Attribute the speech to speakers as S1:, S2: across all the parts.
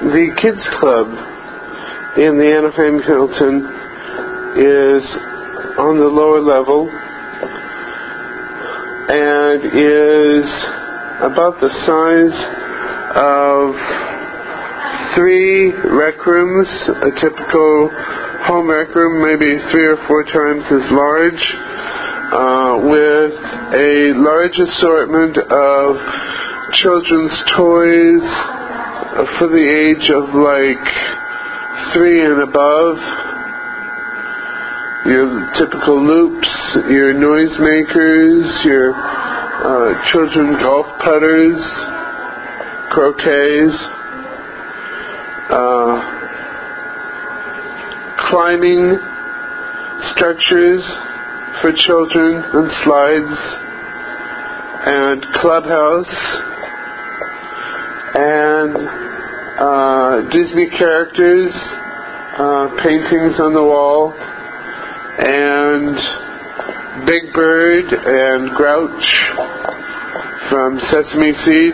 S1: The Kids Club in the Anaheim Hilton is on the lower level and is about the size of 3 rec rooms. A typical home rec room, maybe 3 or 4 times as large, with a large assortment of children's toys for the age of like 3 and above. Your typical loops, your noisemakers, your children golf putters, croquets, climbing structures for children and slides, and clubhouse, and Disney characters, paintings on the wall, and Big Bird and Grouch from Sesame Seed.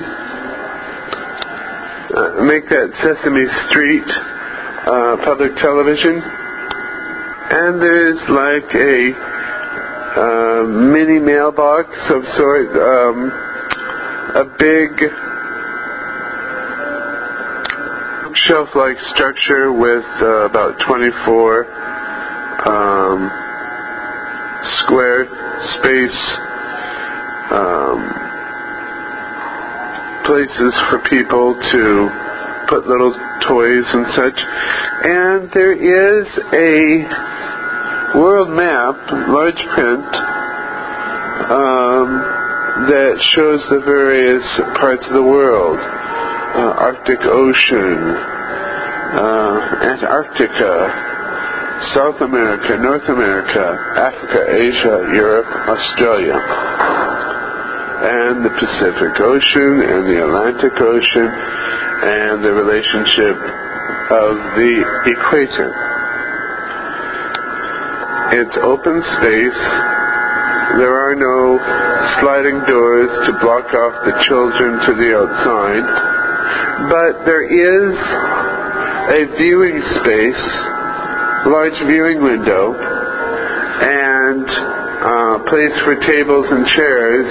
S1: Make that Sesame Street public television. And there's like a mini mailbox of sort, a big bookshelf-like structure with about 24 square space places for people to put little toys and such. And there is a world map, large print, that shows the various parts of the world. Arctic Ocean, Antarctica, South America, North America, Africa, Asia, Europe, Australia, and the Pacific Ocean and the Atlantic Ocean, and the relationship of the equator. It's open space. There are no sliding doors to block off the children to the outside, but there is a viewing space, large viewing window, and place for tables and chairs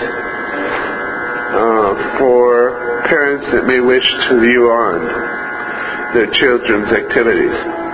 S1: for parents that may wish to view on their children's activities.